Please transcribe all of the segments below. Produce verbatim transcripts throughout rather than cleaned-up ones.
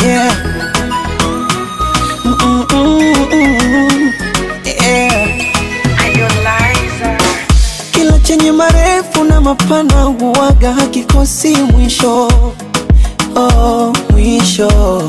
Yeah. Mm-mm-mm-mm. Yeah. Kila chenye marefu na mapana huwaga hakikosi mwisho. Oh, mwisho.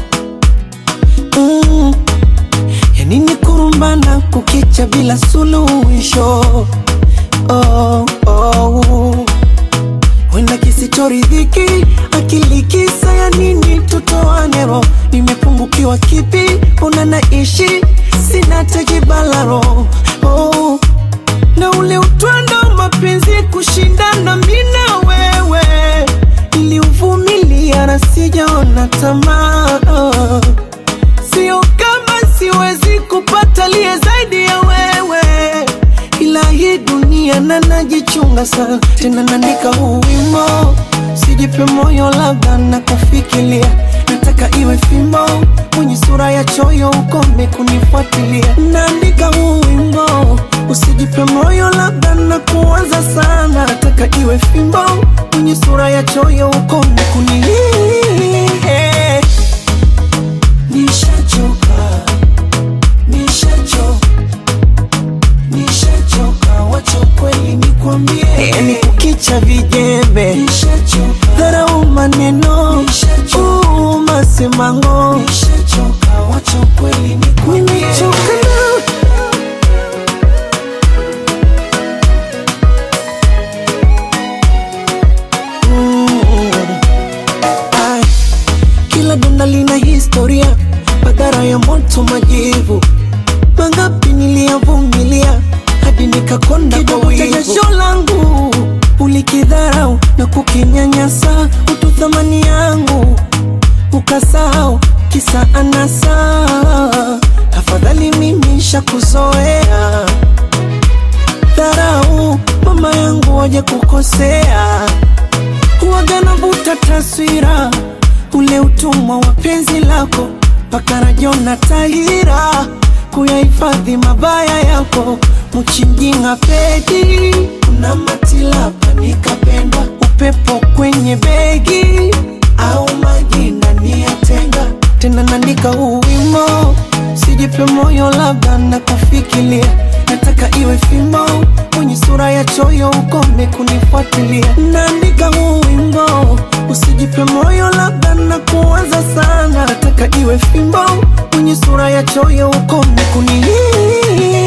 Mm. Ya nini kurumbana kukicha bila suluhisho? Oh, oh. Wenda kisichoridhiki akili kisa ya nini tutoane roho? Nimepungukiwa kipi una naishi sina tekibalaro. Oh, na ule utwando mapenzi kushindana mimi na wewe niliuvumilia na sijaona tamaa. Oh, sio kama siwezi kupata liye zaidi ya wewe, ila hii dunia na najichunga sana. Tena naandika huu wimbo, sijipe moyo labda na kufikiria. Nataka iwe fimbo, mwenye sura ya choyo ukome kunifuatilia. Naandika huu wimbo, usijipe moyo labda na kuanza sana. Nataka iwe fimbo, mwenye sura ya choyo ukome kunifuatilia. Nishachoka, nishachoka, nishachoka, wacha kweli nikwambie. Yani kukicha vijembe, nishachoka, dharau maneno, nishachoka, masemango, nishachoka, wacha kweli nikwambie. Nimechoka na kila donda lina historia, madhara ya moto majivu. Mangapi niliyavumilia hadi nikakonda kwa wivu. Jasho langu ulikidharau na kukinyanyasa, utu thamani yangu ukasahau kisa anasa. Afadhali mimi nishakuzoea, dharau mama yangu waje kukosea. Huwaga navuta taswira ule utumwa wa penzi lako, paka rajona tahira kuyahifadhi mabaya yako. Mchinjinga pedi kuna matilapa nikapenda, upepo kwenye begi au maji ndani ya tenga. Tena naandika huu wimbo, sijipe moyo labda na kufikiria. Nataka iwe fimbo, mwenye sura ya choyo ukome kunifuatilia. Naandika huu wimbo, usijipe moyo labda na kuanza sana. Nataka iwe fimbo, mwenye sura ya choyo ukome kunifuatilia.